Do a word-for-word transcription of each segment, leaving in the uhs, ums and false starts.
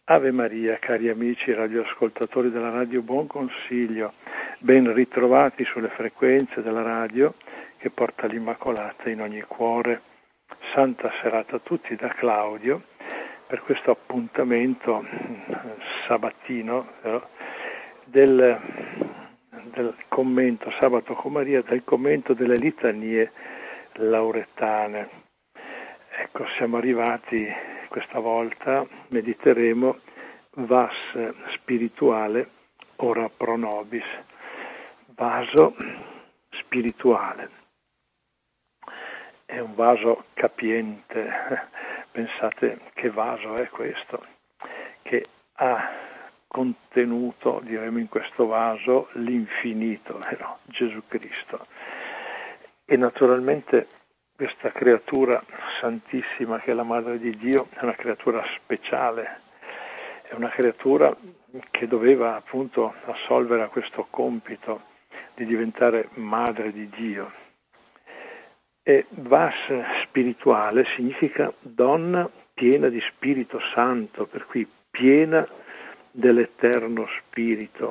Ave Maria, cari amici radioascoltatori della Radio Buon Consiglio, ben ritrovati sulle frequenze della radio che porta l'Immacolata in ogni cuore. Santa serata a tutti da Claudio per questo appuntamento sabattino però, del, del commento Sabato con Maria, del commento delle litanie lauretane. Ecco, siamo arrivati questa volta, mediteremo vas spirituale ora pro nobis, vaso spirituale. È un vaso capiente, pensate che vaso è questo, che ha contenuto, diremo in questo vaso, l'infinito, vero? Gesù Cristo. E naturalmente questa creatura santissima che è la Madre di Dio è una creatura speciale, è una creatura che doveva appunto assolvere a questo compito di diventare Madre di Dio. E vas spirituale significa donna piena di Spirito Santo, per cui piena dell'Eterno Spirito,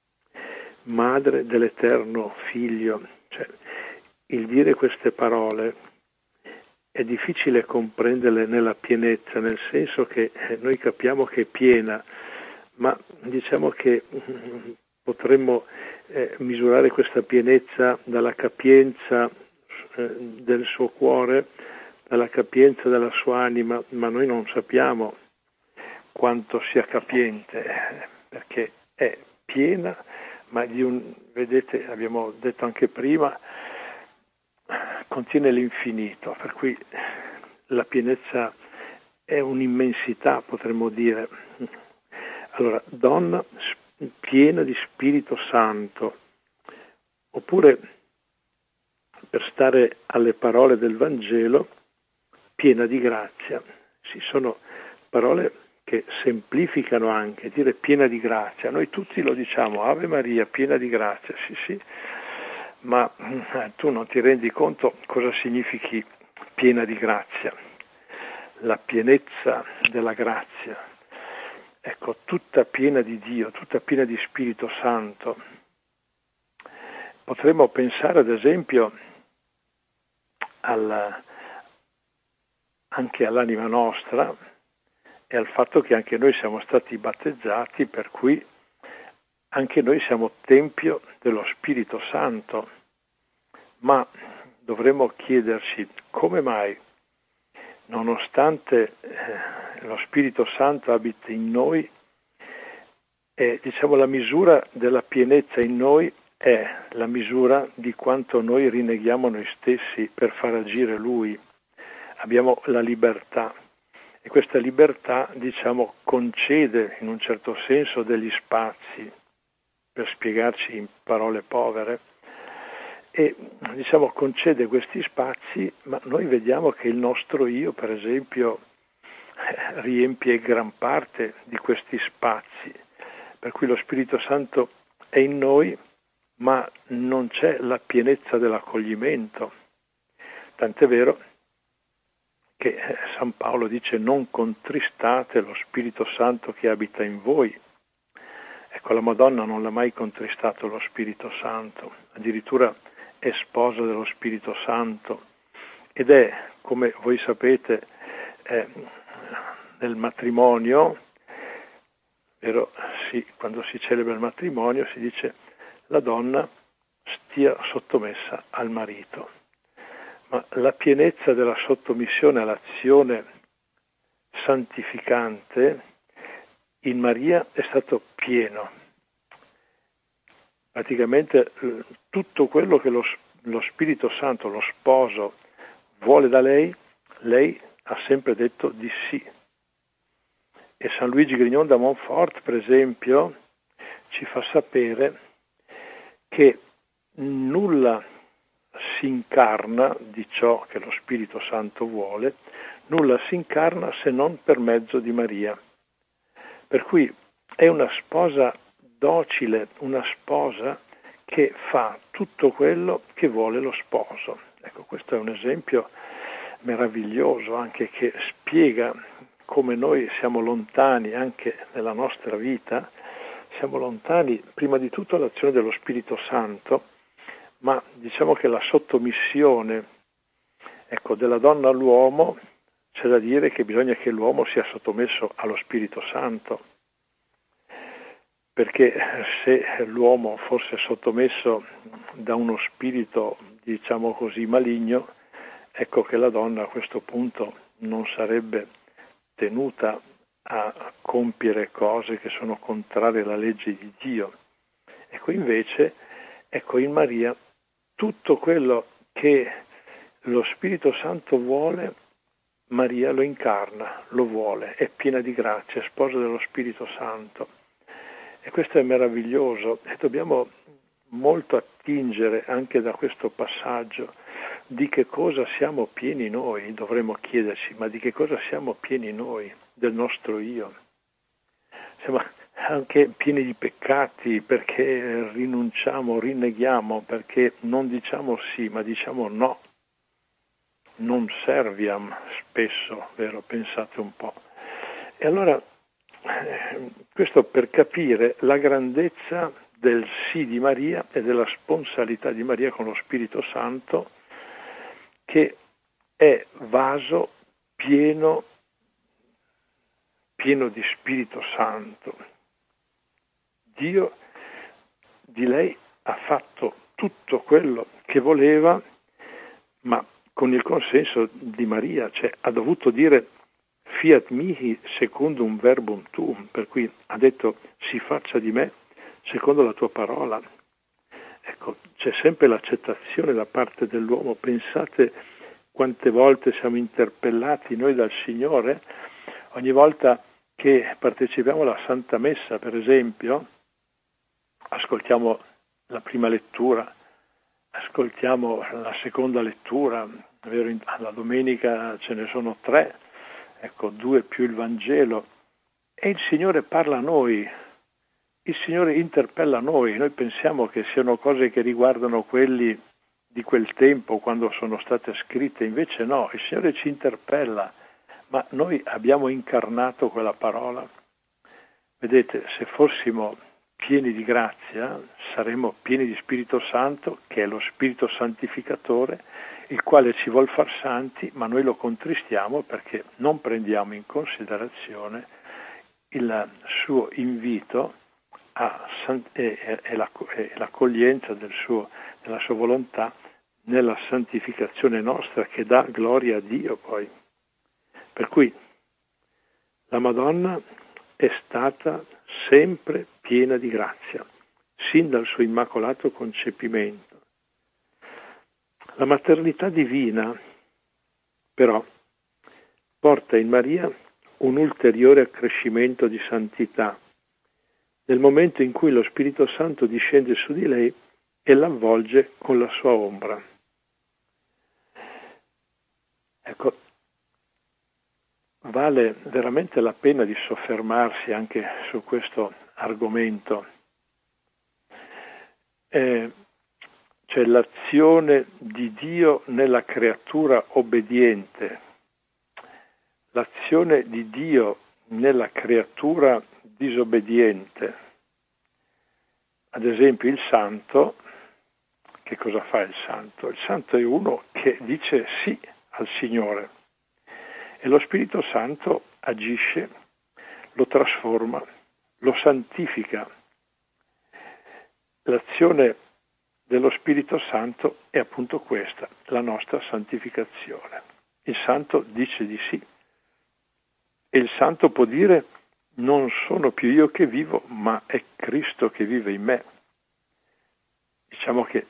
madre dell'Eterno Figlio. Cioè, il dire queste parole è difficile comprenderle nella pienezza, nel senso che noi capiamo che è piena, ma diciamo che potremmo eh, misurare questa pienezza dalla capienza eh, del suo cuore, dalla capienza della sua anima, ma noi non sappiamo quanto sia capiente, perché è piena, ma di un, vedete, abbiamo detto anche prima, contiene l'infinito, per cui la pienezza è un'immensità, potremmo dire. Allora, donna piena di Spirito Santo, oppure, per stare alle parole del Vangelo, piena di grazia. Sì, sono parole che semplificano anche, dire piena di grazia. Noi tutti lo diciamo, Ave Maria, piena di grazia, sì, sì. Ma eh, tu non ti rendi conto cosa significhi piena di grazia, la pienezza della grazia, ecco, tutta piena di Dio, tutta piena di Spirito Santo. Potremmo pensare ad esempio alla, anche all'anima nostra e al fatto che anche noi siamo stati battezzati, per cui anche noi siamo tempio dello Spirito Santo, ma dovremmo chiederci come mai, nonostante eh, lo Spirito Santo abita in noi, e diciamo la misura della pienezza in noi è la misura di quanto noi rinneghiamo noi stessi per far agire Lui. Abbiamo la libertà. E questa libertà, diciamo, concede in un certo senso degli spazi, per spiegarci in parole povere, e diciamo concede questi spazi, ma noi vediamo che il nostro io, per esempio, riempie gran parte di questi spazi, per cui lo Spirito Santo è in noi, ma non c'è la pienezza dell'accoglimento. Tant'è vero che San Paolo dice: non contristate lo Spirito Santo che abita in voi. Ecco, la Madonna non l'ha mai contristato lo Spirito Santo, addirittura è sposa dello Spirito Santo ed è, come voi sapete, eh, nel matrimonio, vero? Sì, quando si celebra il matrimonio si dice la donna stia sottomessa al marito, ma la pienezza della sottomissione all'azione santificante in Maria è stato pieno. Praticamente tutto quello che lo, lo Spirito Santo, lo sposo, vuole da lei, lei ha sempre detto di sì. E San Luigi Grignon da Montfort, per esempio, ci fa sapere che nulla si incarna di ciò che lo Spirito Santo vuole, nulla si incarna se non per mezzo di Maria. Per cui è una sposa docile, una sposa che fa tutto quello che vuole lo sposo. Ecco, questo è un esempio meraviglioso anche che spiega come noi siamo lontani anche nella nostra vita, siamo lontani prima di tutto dall'azione dello Spirito Santo, ma diciamo che la sottomissione, ecco, della donna all'uomo, c'è da dire che bisogna che l'uomo sia sottomesso allo Spirito Santo, perché se l'uomo fosse sottomesso da uno spirito, diciamo così, maligno, ecco che la donna a questo punto non sarebbe tenuta a compiere cose che sono contrarie alla legge di Dio. Ecco invece, ecco in Maria tutto quello che lo Spirito Santo vuole, Maria lo incarna, lo vuole, è piena di grazia, è sposa dello Spirito Santo. E questo è meraviglioso e dobbiamo molto attingere anche da questo passaggio di che cosa siamo pieni noi, dovremmo chiederci, ma di che cosa siamo pieni noi, del nostro io. Siamo anche pieni di peccati perché rinunciamo, rinneghiamo, perché non diciamo sì, ma diciamo no. Non serviam spesso, vero? Pensate un po'. E allora, questo per capire la grandezza del sì di Maria e della sponsalità di Maria con lo Spirito Santo, che è vaso pieno, pieno di Spirito Santo. Dio di lei ha fatto tutto quello che voleva, ma con il consenso di Maria, cioè ha dovuto dire fiat mihi secundum verbum tuum, per cui ha detto si faccia di me secondo la tua parola. Ecco, c'è sempre l'accettazione da parte dell'uomo. Pensate quante volte siamo interpellati noi dal Signore, ogni volta che partecipiamo alla Santa Messa, per esempio, ascoltiamo la prima lettura, ascoltiamo la seconda lettura, è vero, alla domenica ce ne sono tre, ecco, due più il Vangelo, e il Signore parla a noi, il Signore interpella noi, noi pensiamo che siano cose che riguardano quelli di quel tempo quando sono state scritte, invece no, il Signore ci interpella, ma noi abbiamo incarnato quella parola. Vedete, se fossimo pieni di grazia, saremmo pieni di Spirito Santo, che è lo Spirito santificatore, il quale ci vuol far santi, ma noi lo contristiamo perché non prendiamo in considerazione il suo invito a, e, e, la, e l'accoglienza del suo, della sua volontà nella santificazione nostra, che dà gloria a Dio poi. Per cui la Madonna è stata sempre piena di grazia, sin dal suo immacolato concepimento. La maternità divina, però, porta in Maria un ulteriore accrescimento di santità, nel momento in cui lo Spirito Santo discende su di lei e l'avvolge con la sua ombra. Ecco, vale veramente la pena di soffermarsi anche su questo argomento. Eh, C'è l'azione di Dio nella creatura obbediente, l'azione di Dio nella creatura disobbediente. Ad esempio il santo, che cosa fa il santo? Il santo è uno che dice sì al Signore e lo Spirito Santo agisce, lo trasforma, lo santifica. L'azione dello Spirito Santo è appunto questa, la nostra santificazione. Il santo dice di sì e il santo può dire non sono più io che vivo, ma è Cristo che vive in me. Diciamo che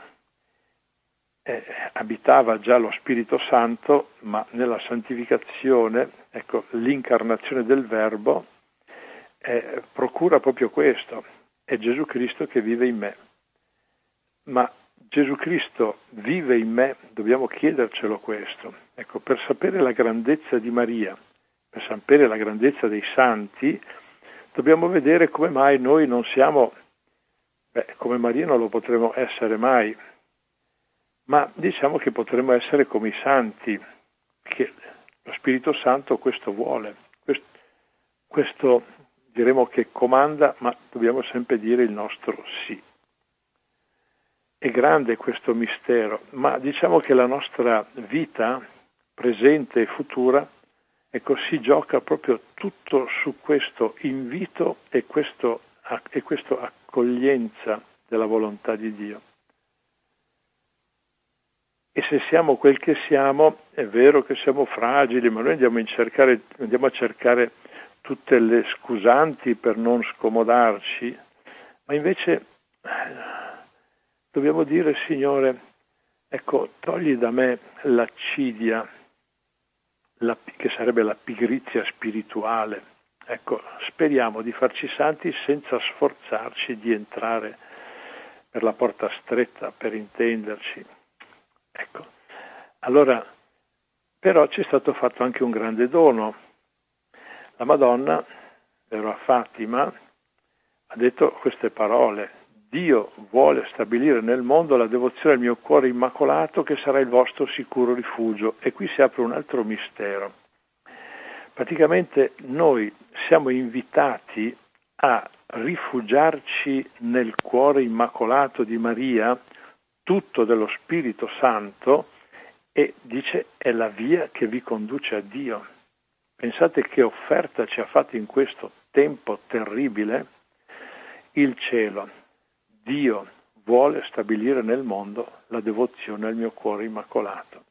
eh, abitava già lo Spirito Santo, ma nella santificazione, ecco, l'incarnazione del Verbo eh, procura proprio questo, è Gesù Cristo che vive in me. Ma Gesù Cristo vive in me, dobbiamo chiedercelo questo. Ecco, per sapere la grandezza di Maria, per sapere la grandezza dei santi, dobbiamo vedere come mai noi non siamo, beh, come Maria non lo potremo essere mai, ma diciamo che potremmo essere come i santi, che lo Spirito Santo questo vuole, questo diremo che comanda, ma dobbiamo sempre dire il nostro sì. È grande questo mistero, ma diciamo che la nostra vita presente e futura, ecco, si gioca proprio tutto su questo invito e questo, e questo accoglienza della volontà di Dio. E se siamo quel che siamo, è vero che siamo fragili, ma noi andiamo, in cercare, andiamo a cercare tutte le scusanti per non scomodarci, ma invece dobbiamo dire, Signore, ecco, togli da me l'accidia, la, che sarebbe la pigrizia spirituale. Ecco, speriamo di farci santi senza sforzarci di entrare per la porta stretta, per intenderci. Ecco, allora, però ci è stato fatto anche un grande dono. La Madonna, vero, a Fatima, ha detto queste parole: Dio vuole stabilire nel mondo la devozione al mio cuore immacolato, che sarà il vostro sicuro rifugio. E qui si apre un altro mistero. Praticamente noi siamo invitati a rifugiarci nel cuore immacolato di Maria, tutto dello Spirito Santo, e dice è la via che vi conduce a Dio. Pensate che offerta ci ha fatto in questo tempo terribile il cielo. Dio vuole stabilire nel mondo la devozione al mio cuore immacolato.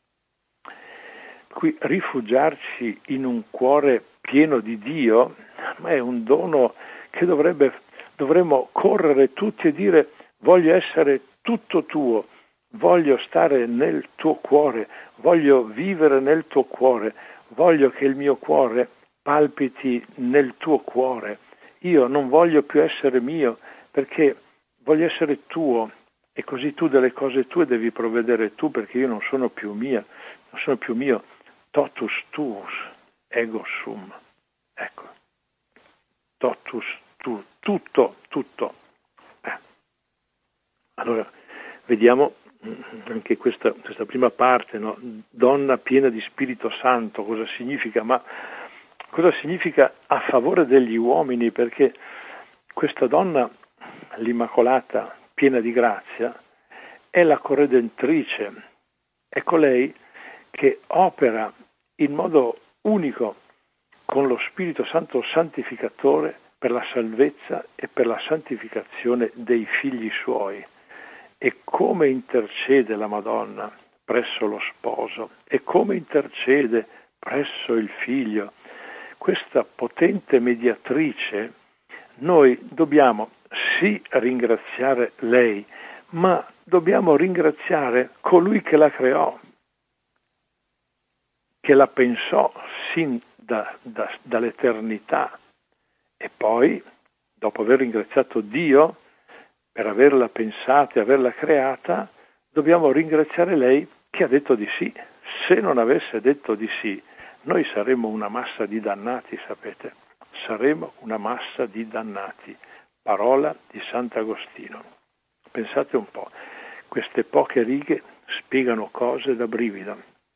Qui rifugiarci in un cuore pieno di Dio, ma è un dono che dovrebbe, dovremmo correre tutti e dire: voglio essere tutto tuo, voglio stare nel tuo cuore, voglio vivere nel tuo cuore, voglio che il mio cuore palpiti nel tuo cuore. Io non voglio più essere mio, perché voglio essere tuo, e così tu delle cose tue devi provvedere tu, perché io non sono più mia, non sono più mio. Totus tuus, ego sum. Ecco, totus tu, tutto, tutto. Eh. Allora, vediamo anche questa, questa prima parte, no? Donna piena di Spirito Santo, cosa significa? Ma cosa significa a favore degli uomini? Perché questa donna, l'Immacolata, piena di grazia, è la corredentrice, è colei che opera in modo unico con lo Spirito Santo santificatore per la salvezza e per la santificazione dei figli suoi. E come intercede la Madonna presso lo sposo, e come intercede presso il figlio. Questa potente mediatrice, noi dobbiamo sì ringraziare lei, ma dobbiamo ringraziare colui che la creò, che la pensò sin da, da, dall'eternità, e poi, dopo aver ringraziato Dio per averla pensata e averla creata, dobbiamo ringraziare lei che ha detto di sì. Se non avesse detto di sì, noi saremmo una massa di dannati, sapete? Saremo una massa di dannati. Parola di Sant'Agostino. Pensate un po', queste poche righe spiegano cose da brivido.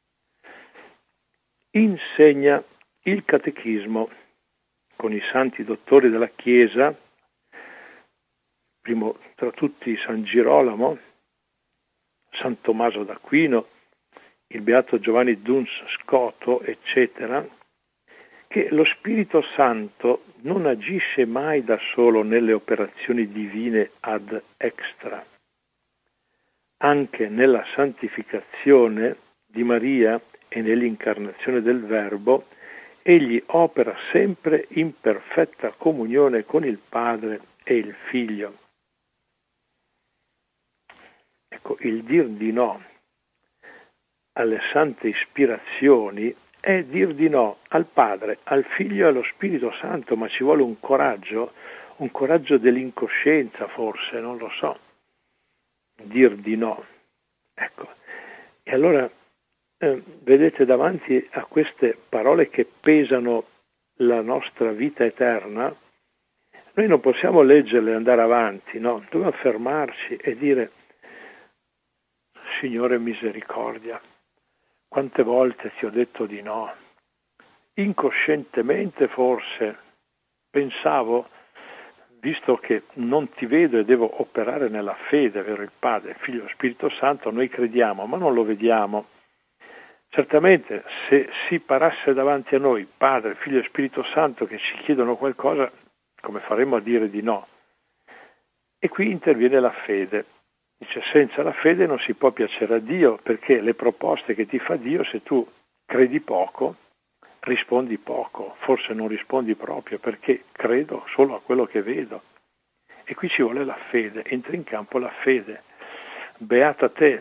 Insegna il catechismo con i santi dottori della Chiesa, primo tra tutti San Girolamo, San Tommaso d'Aquino, il Beato Giovanni Duns Scoto, eccetera, che lo Spirito Santo non agisce mai da solo nelle operazioni divine ad extra. Anche nella santificazione di Maria e nell'incarnazione del Verbo, egli opera sempre in perfetta comunione con il Padre e il Figlio. Ecco, il dir di no alle sante ispirazioni è dir di no al Padre, al Figlio e allo Spirito Santo, ma ci vuole un coraggio, un coraggio dell'incoscienza forse, non lo so, dir di no. Ecco, e allora eh, vedete, davanti a queste parole che pesano la nostra vita eterna, noi non possiamo leggerle e andare avanti, no? Dobbiamo fermarci e dire: Signore, misericordia, quante volte ti ho detto di no, incoscientemente forse, pensavo, visto che non ti vedo e devo operare nella fede, vero, il Padre, il Figlio e lo Spirito Santo, noi crediamo, ma non lo vediamo. Certamente, se si parasse davanti a noi Padre, Figlio e Spirito Santo che ci chiedono qualcosa, come faremmo a dire di no? E qui interviene la fede. Dice, senza la fede non si può piacere a Dio, perché le proposte che ti fa Dio, se tu credi poco, rispondi poco, forse non rispondi proprio, perché credo solo a quello che vedo. E qui ci vuole la fede, entra in campo la fede. Beata te,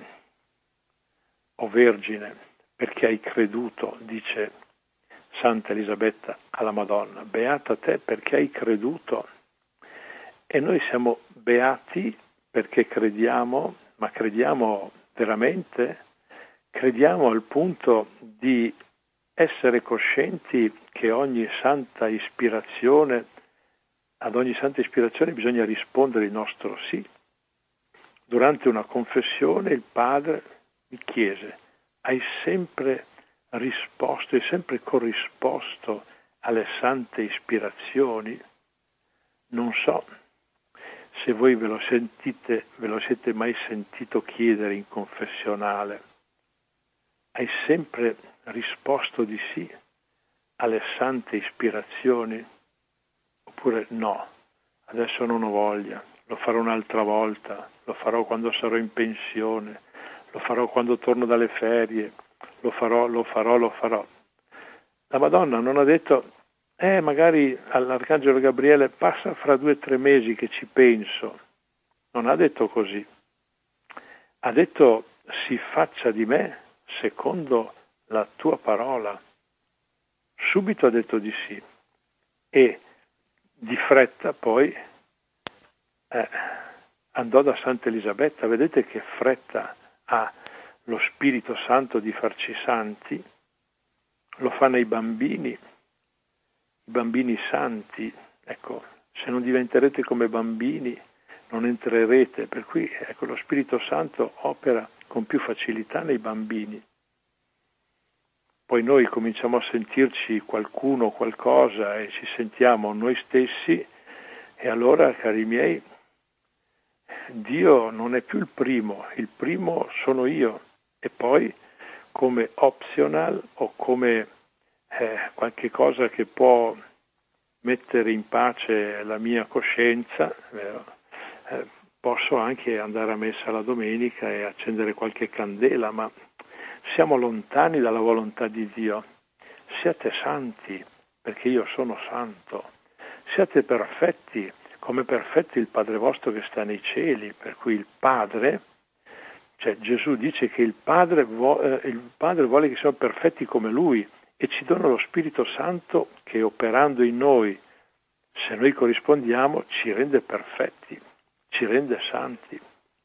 o Vergine, perché hai creduto, dice Santa Elisabetta alla Madonna, beata te perché hai creduto. E noi siamo beati perché crediamo, ma crediamo veramente? Crediamo al punto di essere coscienti che ogni santa ispirazione, ad ogni santa ispirazione bisogna rispondere il nostro sì. Durante una confessione il Padre mi chiese, hai sempre risposto, hai sempre corrisposto alle sante ispirazioni? Non so se voi ve lo sentite, ve lo siete mai sentito chiedere in confessionale. Hai sempre risposto di sì alle sante ispirazioni? Oppure no, adesso non ho voglia, lo farò un'altra volta, lo farò quando sarò in pensione, lo farò quando torno dalle ferie, lo farò, lo farò, lo farò. La Madonna non ha detto, eh, magari all'Arcangelo Gabriele passa fra due o tre mesi che ci penso. Non ha detto così. Ha detto, si faccia di me secondo la tua parola. Subito ha detto di sì. E di fretta poi eh, andò da Santa Elisabetta. Vedete che fretta ha lo Spirito Santo di farci santi? Lo fa nei bambini, i bambini santi. Ecco, se non diventerete come bambini non entrerete, per cui ecco, lo Spirito Santo opera con più facilità nei bambini. Poi noi cominciamo a sentirci qualcuno, qualcosa e ci sentiamo noi stessi e allora, cari miei, Dio non è più il primo, il primo sono io e poi come optional o come eh, qualche cosa che può mettere in pace la mia coscienza, vero? Eh, posso anche andare a messa la domenica e accendere qualche candela, ma siamo lontani dalla volontà di Dio. Siate santi, perché io sono santo. Siate perfetti, come perfetti il Padre vostro che sta nei cieli, per cui il Padre, cioè Gesù dice che il Padre, vo- eh, il Padre vuole che siamo perfetti come Lui e ci dona lo Spirito Santo che operando in noi, se noi corrispondiamo, ci rende perfetti, ci rende santi.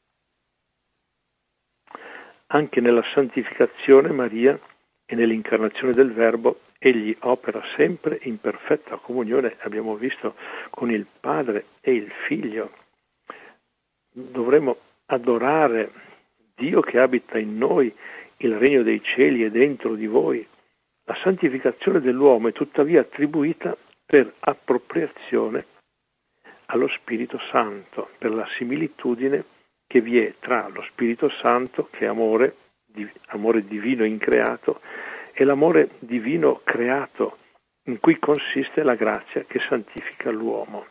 Anche nella santificazione Maria e nell'incarnazione del Verbo egli opera sempre in perfetta comunione, abbiamo visto, con il Padre e il Figlio. Dovremmo adorare Dio che abita in noi, il regno dei cieli è dentro di voi. La santificazione dell'uomo è tuttavia attribuita per appropriazione allo Spirito Santo, per la similitudine che vi è tra lo Spirito Santo, che è amore, amore divino increato, e l'amore divino creato, in cui consiste la grazia che santifica l'uomo.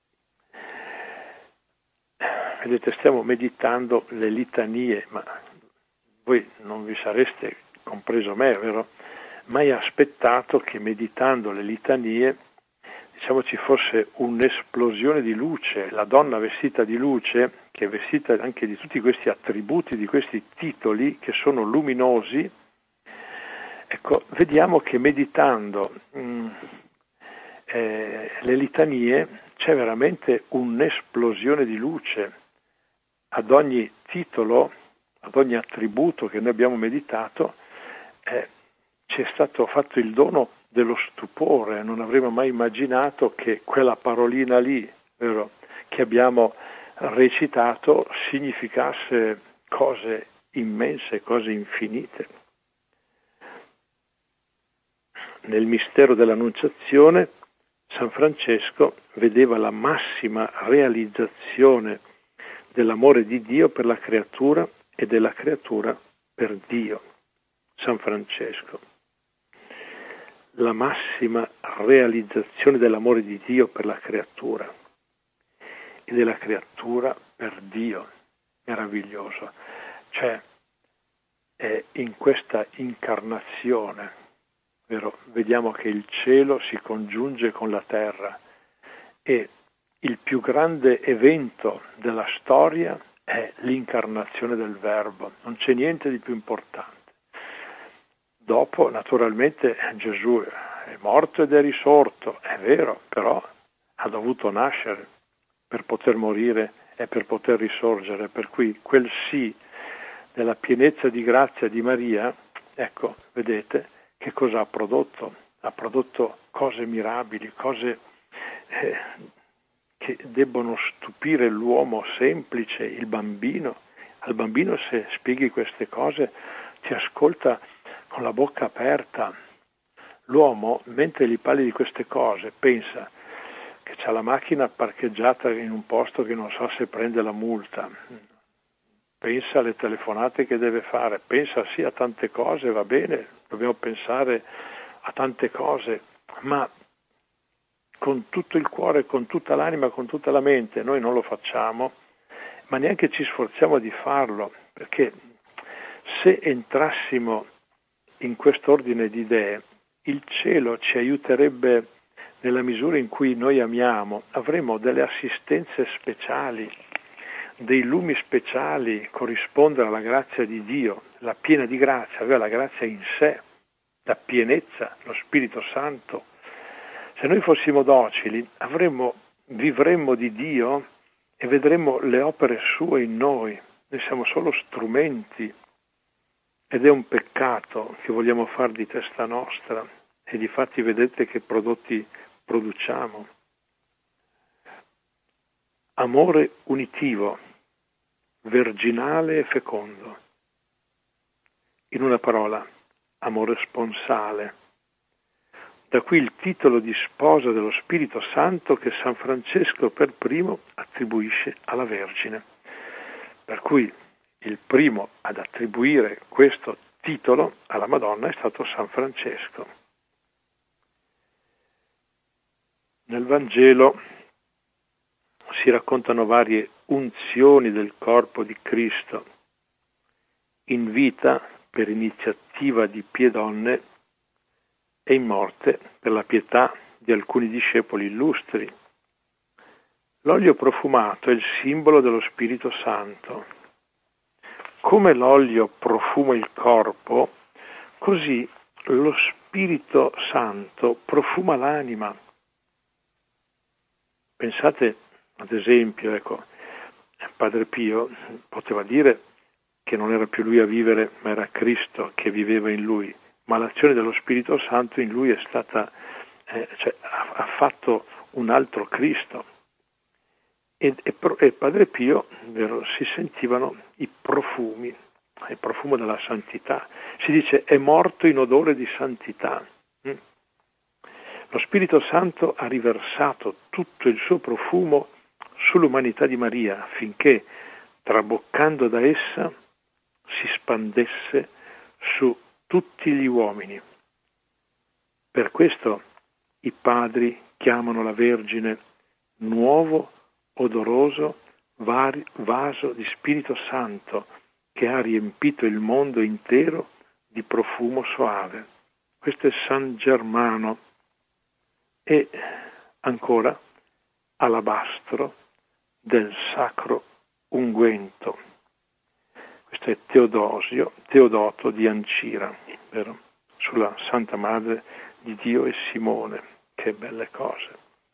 Vedete, stiamo meditando le litanie, ma voi non vi sareste, compreso me, vero, mai aspettato che meditando le litanie, diciamo, ci fosse un'esplosione di luce, la donna vestita di luce, che è vestita anche di tutti questi attributi, di questi titoli che sono luminosi. Ecco, vediamo che meditando mh, eh, le litanie c'è veramente un'esplosione di luce. Ad ogni titolo, ad ogni attributo che noi abbiamo meditato, eh, ci è stato fatto il dono dello stupore. Non avremmo mai immaginato che quella parolina lì, vero, che abbiamo recitato significasse cose immense, cose infinite. Nel mistero dell'Annunciazione San Francesco vedeva la massima realizzazione dell'amore di Dio per la creatura e della creatura per Dio. San Francesco. La massima realizzazione dell'amore di Dio per la creatura e della creatura per Dio. Meraviglioso. Cioè, è in questa incarnazione, vero? Vediamo che il cielo si congiunge con la terra e il più grande evento della storia è l'incarnazione del Verbo. Non c'è niente di più importante. Dopo, naturalmente, Gesù è morto ed è risorto, è vero, però ha dovuto nascere per poter morire e per poter risorgere. Per cui quel sì della pienezza di grazia di Maria, ecco, vedete che cosa ha prodotto? Ha prodotto cose mirabili, cose eh, che debbono stupire l'uomo semplice, il bambino. Al bambino, se spieghi queste cose, ti ascolta con la bocca aperta. L'uomo, mentre gli parli di queste cose, pensa che c'ha la macchina parcheggiata in un posto che non so se prende la multa, pensa alle telefonate che deve fare, pensa sì a tante cose, va bene, dobbiamo pensare a tante cose, ma con tutto il cuore, con tutta l'anima, con tutta la mente. Noi non lo facciamo, ma neanche ci sforziamo di farlo, perché se entrassimo in quest'ordine di idee, il cielo ci aiuterebbe nella misura in cui noi amiamo, avremo delle assistenze speciali, dei lumi speciali, corrispondere alla grazia di Dio, la piena di grazia, aveva la grazia in sé, la pienezza, lo Spirito Santo. Se noi fossimo docili, avremmo, vivremmo di Dio e vedremmo le opere sue in noi. Noi siamo solo strumenti ed è un peccato che vogliamo far di testa nostra e difatti vedete che prodotti produciamo. Amore unitivo, virginale e fecondo. In una parola, amore sponsale. Da qui il titolo di sposa dello Spirito Santo che San Francesco per primo attribuisce alla Vergine. Per cui il primo ad attribuire questo titolo alla Madonna è stato San Francesco. Nel Vangelo si raccontano varie unzioni del corpo di Cristo, in vita per iniziativa di Piedonne e in morte per la pietà di alcuni discepoli illustri. L'olio profumato è il simbolo dello Spirito Santo. Come l'olio profuma il corpo, così lo Spirito Santo profuma l'anima. Pensate, ad esempio, ecco, Padre Pio poteva dire che non era più lui a vivere, ma era Cristo che viveva in lui, ma l'azione dello Spirito Santo in lui è stata, eh, cioè, ha, ha fatto un altro Cristo. E, e, e Padre Pio, vero, si sentivano i profumi, il profumo della santità. Si dice è morto in odore di santità. Mm? Lo Spirito Santo ha riversato tutto il suo profumo sull'umanità di Maria affinché, traboccando da essa, si spandesse su tutti gli uomini. Per questo i padri chiamano la Vergine nuovo, odoroso vari, vaso di Spirito Santo che ha riempito il mondo intero di profumo soave. Questo è San Germano. E ancora alabastro del sacro unguento. Questo è Teodosio, Teodoto di Ancira, vero? Sulla Santa Madre di Dio e Simone. Che belle cose.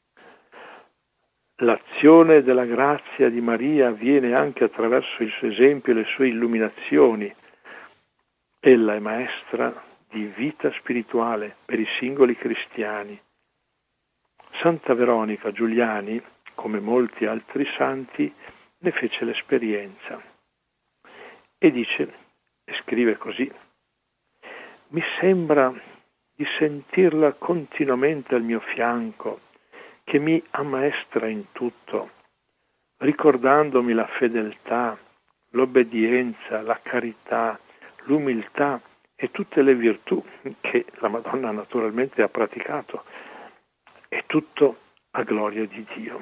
L'azione della grazia di Maria avviene anche attraverso il suo esempio e le sue illuminazioni. Ella è maestra di vita spirituale per i singoli cristiani. Santa Veronica Giuliani, come molti altri santi, ne fece l'esperienza. E dice, e scrive così: mi sembra di sentirla continuamente al mio fianco, che mi ammaestra in tutto, ricordandomi la fedeltà, l'obbedienza, la carità, l'umiltà e tutte le virtù che la Madonna naturalmente ha praticato, e tutto a gloria di Dio.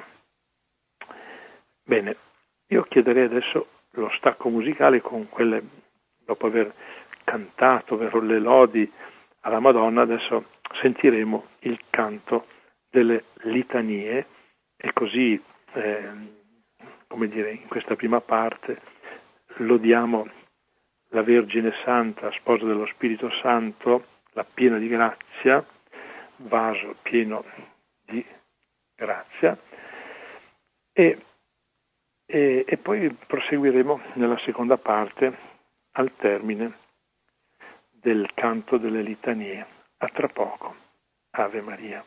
Bene, io chiederei adesso lo stacco musicale con quelle, dopo aver cantato vero, le lodi alla Madonna, adesso sentiremo il canto delle litanie e così, eh, come dire, in questa prima parte lodiamo la Vergine Santa, sposa dello Spirito Santo, la piena di grazia, vaso pieno di grazia, e, e, e poi proseguiremo nella seconda parte al termine del canto delle litanie. A tra poco. Ave Maria.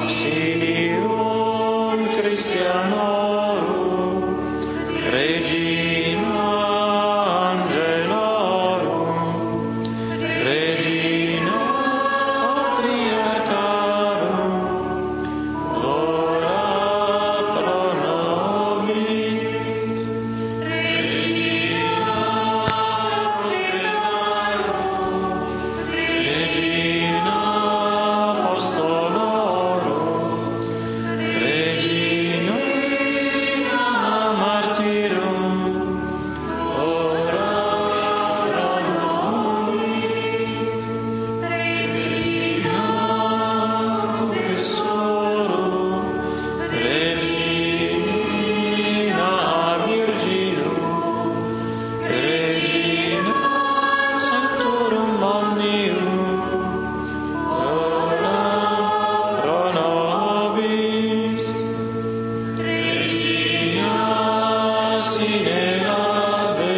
Auxilium Christianorum, Regina Angelorum, Regina Patriarcharum, ora pro nobis, Regina Ordinarum, Regina Apostolorum, Regina Martyrum, ora pro nobis, Regina Confessorum, Regina Virginum, Regina Sanctorum Omnium, ora pro nobis, Regina sine labe,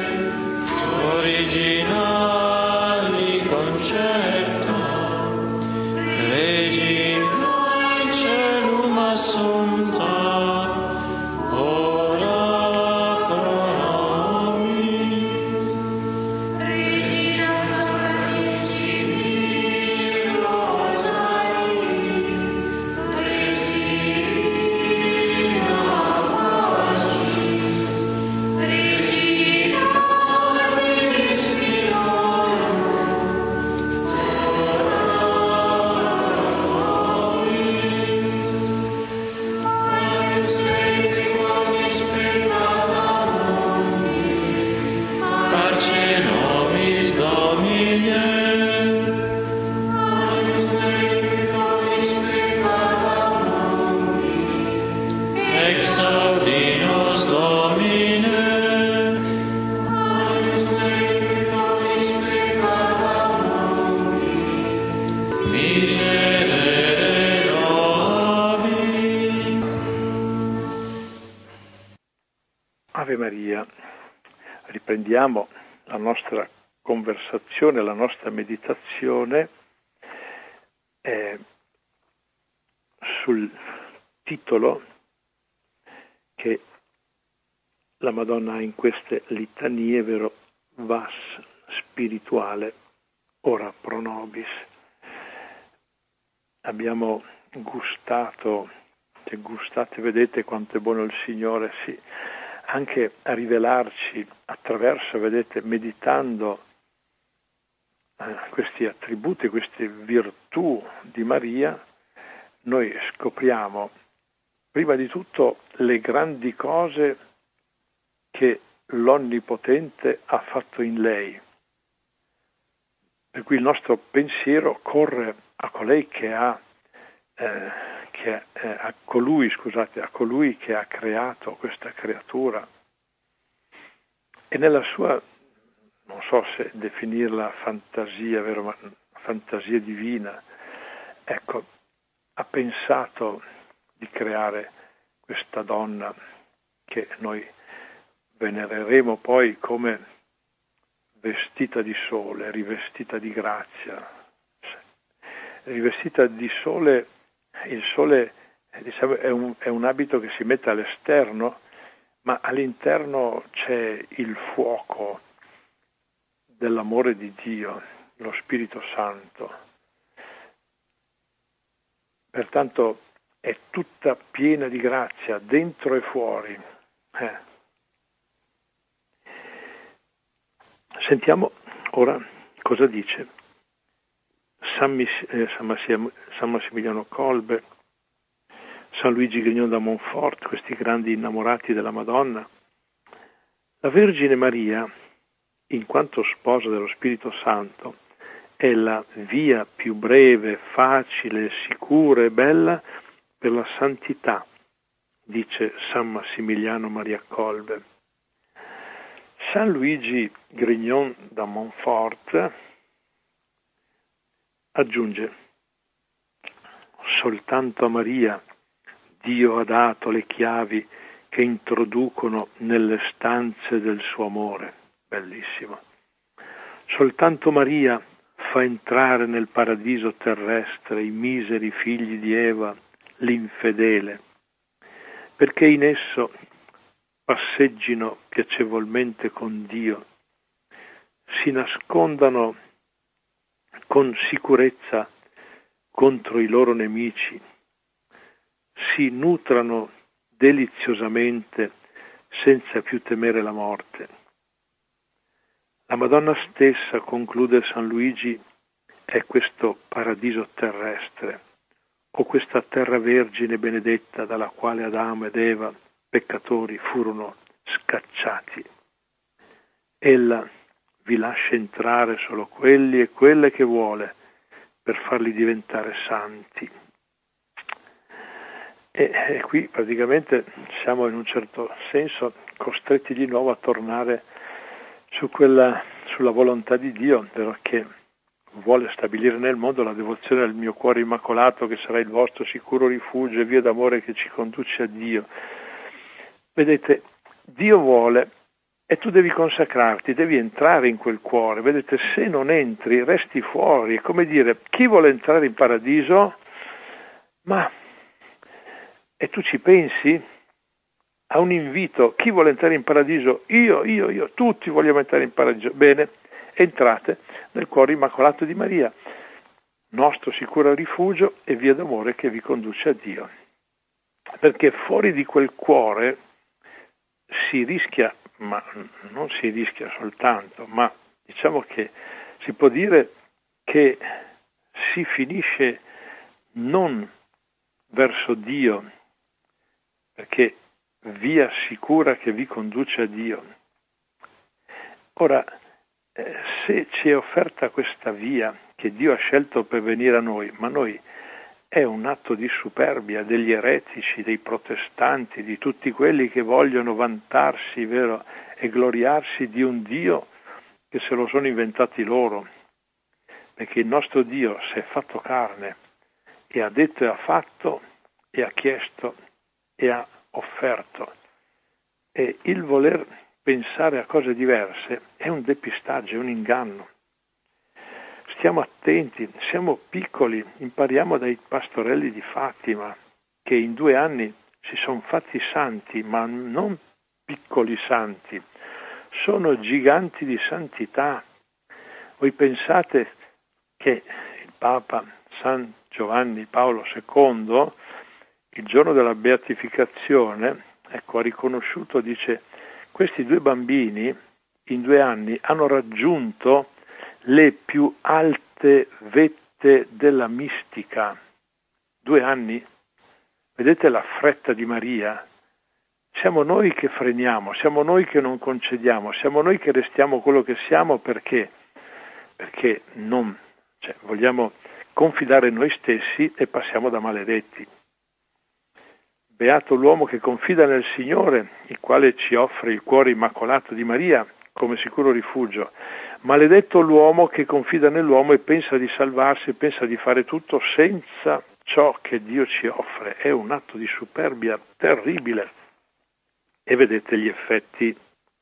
originali concepta, Regina in celum assumpta, ora pro nobis, Regina Sanissimi Rosari, Regina Pacis, Regina Parce nobis Domine, exaudi nos Domine, miserere nobis. Ave Maria. Riprendiamo la nostra conversazione, la nostra meditazione eh, sul titolo che la Madonna ha in queste litanie, vero vas spirituale, ora pro nobis. Abbiamo gustato, se gustate vedete quanto è buono il Signore, sì, anche a rivelarci attraverso, vedete, meditando eh, questi attributi, queste virtù di Maria, noi scopriamo prima di tutto le grandi cose che l'Onnipotente ha fatto in lei, per cui il nostro pensiero corre a colei che ha eh, che eh, a colui, scusate, a colui che ha creato questa creatura e nella sua, non so se definirla fantasia, vero, ma fantasia divina, ecco, ha pensato di creare questa donna che noi venereremo poi come vestita di sole, rivestita di grazia, rivestita di sole. Il sole, diciamo, è un, è un abito che si mette all'esterno, ma all'interno c'è il fuoco dell'amore di Dio, lo Spirito Santo. Pertanto è tutta piena di grazia, dentro e fuori. Eh. Sentiamo ora cosa dice San, Mis- eh, San, Massim- San Massimiliano Kolbe, San Luigi Grignon da Montfort, questi grandi innamorati della Madonna. La Vergine Maria, in quanto sposa dello Spirito Santo, è la via più breve, facile, sicura e bella per la santità, dice San Massimiliano Maria Kolbe. San Luigi Grignon da Montfort aggiunge: soltanto a Maria Dio ha dato le chiavi che introducono nelle stanze del suo amore. Bellissimo. Soltanto Maria fa entrare nel paradiso terrestre i miseri figli di Eva, l'infedele, perché in esso passeggino piacevolmente con Dio, si nascondano con sicurezza contro i loro nemici, si nutrano deliziosamente senza più temere la morte. La Madonna stessa, conclude San Luigi, è questo paradiso terrestre, o questa terra vergine benedetta dalla quale Adamo ed Eva, peccatori, furono scacciati. Ella vi lascia entrare solo quelli e quelle che vuole per farli diventare santi. E, e qui praticamente siamo in un certo senso costretti di nuovo a tornare su quella, sulla volontà di Dio, però che vuole stabilire nel mondo la devozione al mio cuore immacolato, che sarà il vostro sicuro rifugio e via d'amore che ci conduce a Dio. Vedete, Dio vuole e tu devi consacrarti, devi entrare in quel cuore. Vedete, se non entri resti fuori. È come dire, chi vuole entrare in paradiso? Ma, e tu ci pensi? A un invito, chi vuole entrare in paradiso? Io, io, io, tutti vogliamo entrare in paradiso. Bene, entrate nel cuore immacolato di Maria, nostro sicuro rifugio e via d'amore che vi conduce a Dio. Perché fuori di quel cuore si rischia, ma non si rischia soltanto, ma diciamo che si può dire che si finisce non verso Dio, perché via sicura che vi conduce a Dio. Ora, eh, se ci è offerta questa via che Dio ha scelto per venire a noi, ma noi è un atto di superbia degli eretici, dei protestanti, di tutti quelli che vogliono vantarsi, vero, e gloriarsi di un Dio che se lo sono inventati loro, perché il nostro Dio si è fatto carne e ha detto e ha fatto e ha chiesto e ha offerto, e il voler pensare a cose diverse è un depistaggio, è un inganno. Stiamo attenti, siamo piccoli, impariamo dai pastorelli di Fatima che in due anni si sono fatti santi, ma non piccoli santi, sono giganti di santità. Voi pensate che il Papa San Giovanni Paolo secondo, il giorno della beatificazione, ecco, ha riconosciuto, dice, questi due bambini in due anni hanno raggiunto le più alte vette della mistica. Due anni? Vedete la fretta di Maria? Siamo noi che freniamo, siamo noi che non concediamo, siamo noi che restiamo quello che siamo perché? Perché non, cioè, vogliamo confidare in noi stessi e passiamo da maledetti. Beato l'uomo che confida nel Signore, il quale ci offre il cuore immacolato di Maria come sicuro rifugio. Maledetto l'uomo che confida nell'uomo e pensa di salvarsi e pensa di fare tutto senza ciò che Dio ci offre. È un atto di superbia terribile. E vedete gli effetti.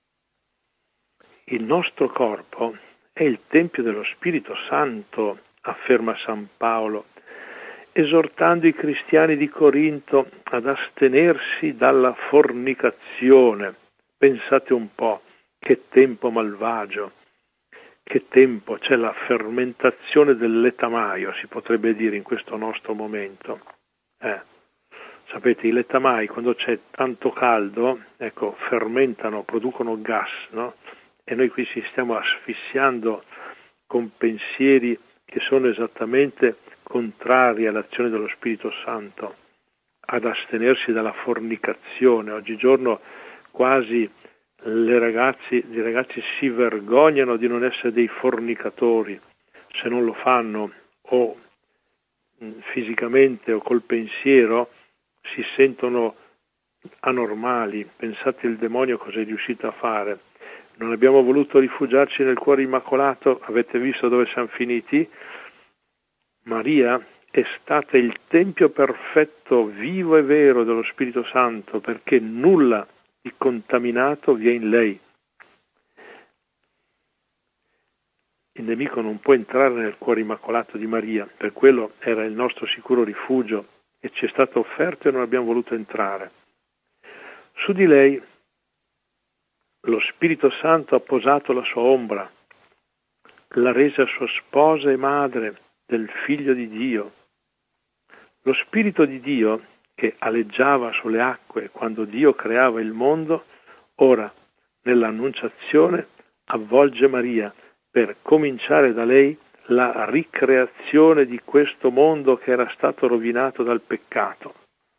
Il nostro corpo è il Tempio dello Spirito Santo, afferma San Paolo, esortando i cristiani di Corinto ad astenersi dalla fornicazione. Pensate un po', che tempo malvagio, che tempo, c'è la fermentazione del letamaio, si potrebbe dire in questo nostro momento. Eh, sapete, i letamai quando c'è tanto caldo, ecco, fermentano, producono gas, no? E noi qui ci stiamo asfissiando con pensieri che sono esattamente contrari all'azione dello Spirito Santo, ad astenersi dalla fornicazione. Oggigiorno quasi le ragazzi, i ragazzi si vergognano di non essere dei fornicatori, se non lo fanno o fisicamente o col pensiero si sentono anormali. Pensate il demonio cosa è riuscito a fare. Non abbiamo voluto rifugiarci nel cuore immacolato, avete visto dove siamo finiti? Maria è stata il tempio perfetto, vivo e vero dello Spirito Santo, perché nulla di contaminato vi è in lei. il nemico non può entrare nel cuore immacolato di Maria, per quello era il nostro sicuro rifugio e ci è stato offerto e non abbiamo voluto entrare. Su di lei lo Spirito Santo ha posato la sua ombra, l'ha resa sua sposa e madre del Figlio di Dio. Lo Spirito di Dio, che aleggiava sulle acque quando Dio creava il mondo, ora, nell'Annunciazione, avvolge Maria per cominciare da lei la ricreazione di questo mondo che era stato rovinato dal peccato.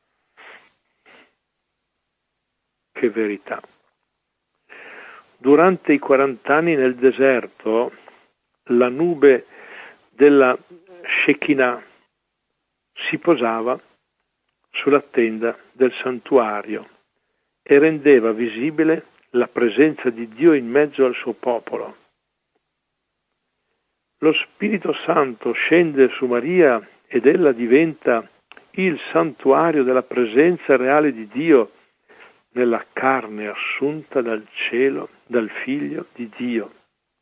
Che verità! Durante i quarant'anni nel deserto, la nube della Shekinah si posava sulla tenda del santuario e rendeva visibile la presenza di Dio in mezzo al suo popolo. Lo Spirito Santo scende su Maria ed ella diventa il santuario della presenza reale di Dio nella carne assunta dal cielo, dal Figlio di Dio.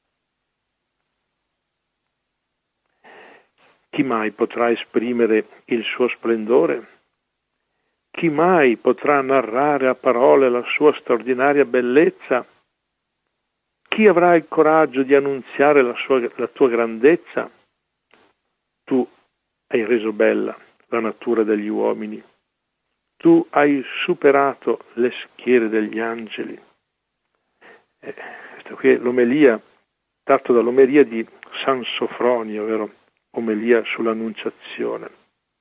Chi mai potrà esprimere il suo splendore? Chi mai potrà narrare a parole la sua straordinaria bellezza? Chi avrà il coraggio di annunziare la, sua, la tua grandezza? Tu hai reso bella la natura degli uomini. Tu hai superato le schiere degli angeli. Eh, questo qui è l'omelia, tratto dall'omelia di San Sofronio, vero? Omelia sull'Annunciazione.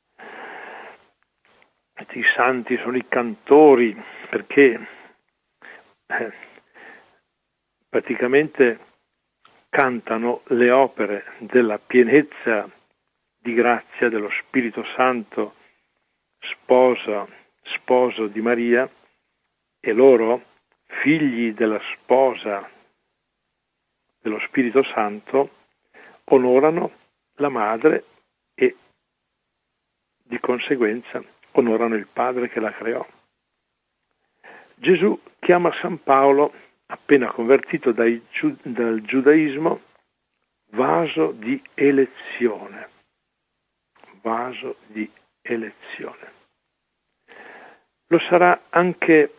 I santi sono i cantori perché eh, praticamente cantano le opere della pienezza di grazia dello Spirito Santo, sposa, sposo di Maria, e loro, figli della sposa dello Spirito Santo, onorano la madre e di conseguenza onorano il Padre che la creò. Gesù chiama San Paolo, appena convertito dai, dal giudaismo, vaso di elezione. Vaso di elezione. Lo sarà anche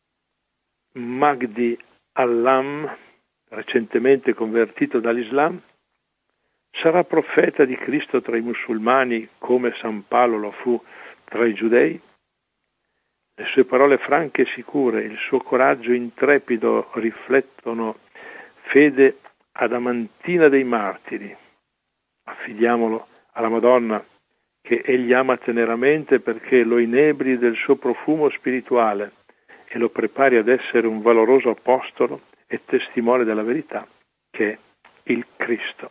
Mahdi Allam, recentemente convertito dall'Islam. Sarà profeta di Cristo tra i musulmani come San Paolo lo fu tra i giudei? Le sue parole franche e sicure, il suo coraggio intrepido riflettono fede adamantina dei martiri. Affidiamolo alla Madonna, che egli ama teneramente perché lo inebri del suo profumo spirituale e lo prepari ad essere un valoroso apostolo e testimone della verità, che è il Cristo.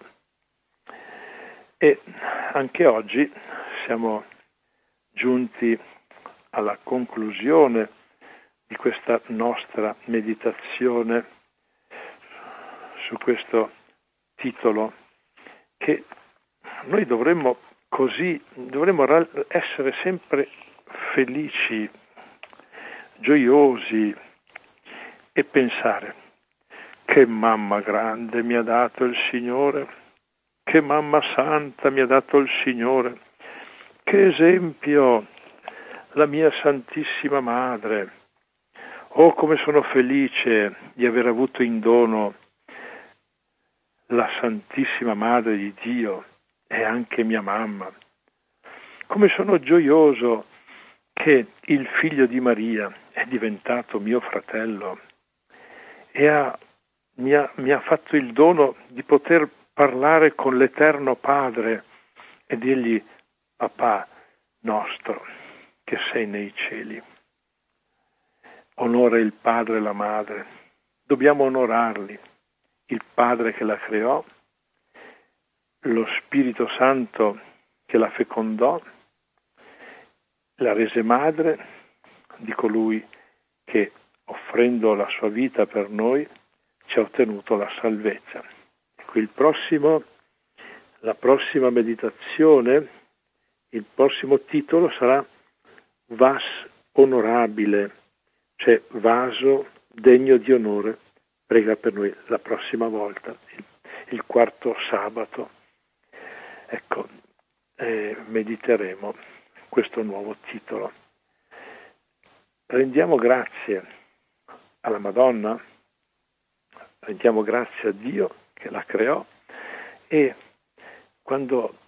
E anche oggi siamo giunti alla conclusione di questa nostra meditazione su questo titolo, che noi dovremmo così, dovremmo essere sempre felici, gioiosi e pensare: che mamma grande mi ha dato il Signore, che mamma santa mi ha dato il Signore, che esempio la mia Santissima Madre. Oh, come sono felice di aver avuto in dono la Santissima Madre di Dio e anche mia mamma. Come sono gioioso che il figlio di Maria è diventato mio fratello e ha, mi, ha, mi ha fatto il dono di poter parlare con l'Eterno Padre e dirgli: papà nostro che sei nei cieli. Onora il Padre e la Madre. Dobbiamo onorarli. Il Padre che la creò, lo Spirito Santo che la fecondò, la rese madre di colui che, offrendo la sua vita per noi, ci ha ottenuto la salvezza. Ecco, il prossimo, la prossima meditazione, il prossimo titolo sarà Vas onorabile, cioè vaso degno di onore. Prega per noi la prossima volta. il quarto sabato. Ecco, eh, mediteremo questo nuovo titolo. Rendiamo grazie alla Madonna, rendiamo grazie a Dio che la creò, e quando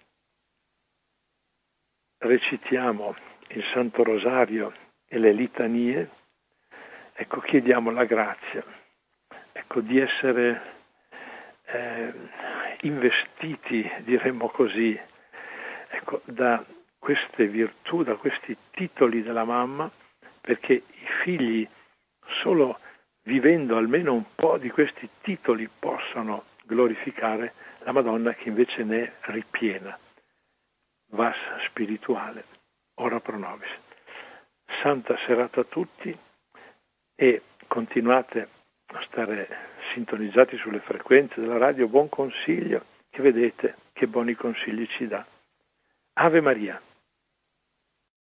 recitiamo il Santo Rosario e le litanie, ecco, chiediamo la grazia, ecco, di essere eh, investiti, diremmo così, ecco, da queste virtù, da questi titoli della mamma, perché i figli, solo vivendo almeno un po' di questi titoli, possono glorificare la Madonna, che invece ne è ripiena. Vas spirituale, ora pro nobis. Santa serata a tutti, e continuate a stare sintonizzati sulle frequenze della radio Buon Consiglio, che vedete che buoni consigli ci dà. Ave Maria.